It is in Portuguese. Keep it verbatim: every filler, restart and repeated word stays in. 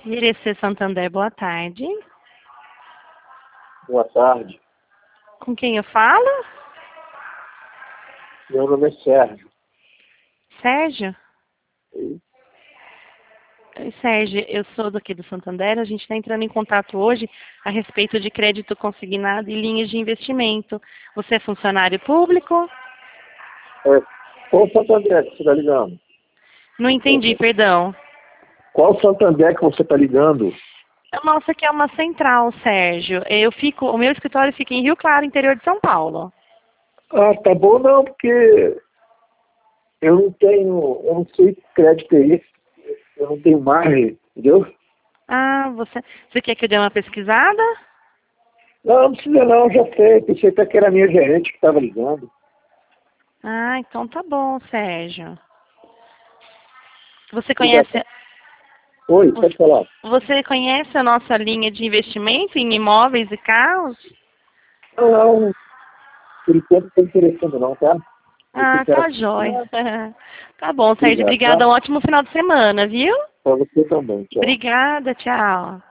Merecer Santander, boa tarde. Boa tarde. Com quem eu falo? Meu nome é Sérgio. Sérgio? E Oi, Sérgio, eu sou daqui do Santander. A gente está entrando em contato hoje a respeito de crédito consignado e linhas de investimento. Você é funcionário público? É, qual Santander que você está ligando? Não entendi, perdão. Qual Santander que você está ligando? Nossa, aqui é uma central, Sérgio. Eu fico, o meu escritório fica em Rio Claro, interior de São Paulo. Ah, tá bom não, porque eu não tenho, eu não sei que crédito é esse, eu não tenho margem, entendeu? Ah, você, você quer que eu dê uma pesquisada? Não, não precisa não, já sei, pensei até que era a minha gerente que estava ligando. Ah, então tá bom, Sérgio. Você Obrigado. conhece, Oi, pode falar. você conhece a nossa linha de investimento em imóveis e carros? Não, não, por enquanto não estou interessando não, tá? Você Ah, quer... tá jóia. Tá bom, Sérgio. Obrigado, Obrigada. tá? Um ótimo final de semana, viu? Para você também, tchau. Obrigada, tchau.